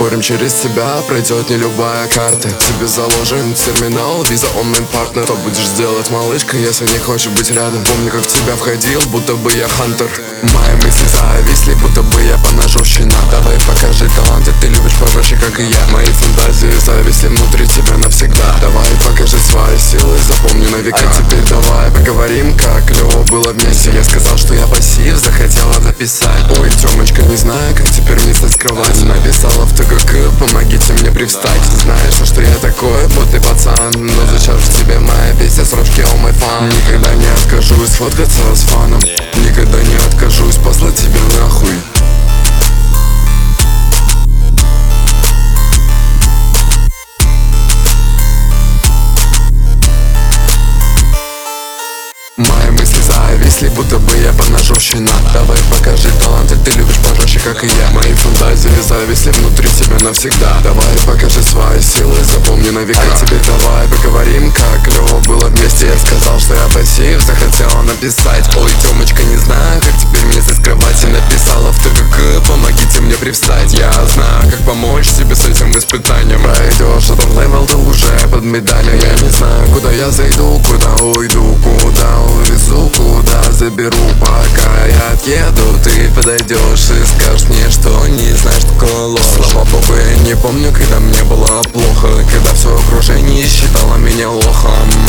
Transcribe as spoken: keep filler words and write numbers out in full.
спорим, через тебя пройдет не любая карта. Тебе заложен терминал, виза онлайн партнер. Что будешь делать, малышка, если не хочешь быть рядом? Помню, как в тебя входил, будто бы я хантер. Мои мысли зависли, будто бы я поножовщина. Давай покажи таланты, ты любишь попроще, как и я. Мои фантазии зависли внутри тебя навсегда. Давай покажи свои силы, запомни на века. А теперь давай поговорим, как клево было вместе. Я сказал, что я пассив, захотела написать. Ой, Тёмочка, не знаю, как теперь мне стать с кровати. Написала в ТГК, помогите мне привстать. Знаешь, что я такой, будто пацан. Но зачем в тебе моя песня, срочки all my fun. Никогда не откажусь сфоткаться с фаном. Никогда не откажусь послать тебя нахуй. Мои мысли зависли, будто бы я поножовщина. Давай покажи таланты, ты любишь пожестче, как и я. Мои фантазии зависли внутри тебя навсегда. Давай покажи свои силы, запомни на века. А теперь давай поговорим, как клево было вместе. Я сказал, что я пассив, захотела написать. Ой, Тёмочка, не знаю, как теперь мне с кровати. Написала в ТГК, помогите мне привстать. Я знаю, как помочь тебе с этим испытанием. Пройдешь этот левел, ты уже под медалью. Я не знаю, куда я зайду, куда уйду, куда увезу, куда заберу. Пока я отъеду, ты подойдешь и скажешь мне, что не знаешь, что такое ложь. Слава богу, я не помню, когда мне было плохо, когда все окружение считало меня лохом.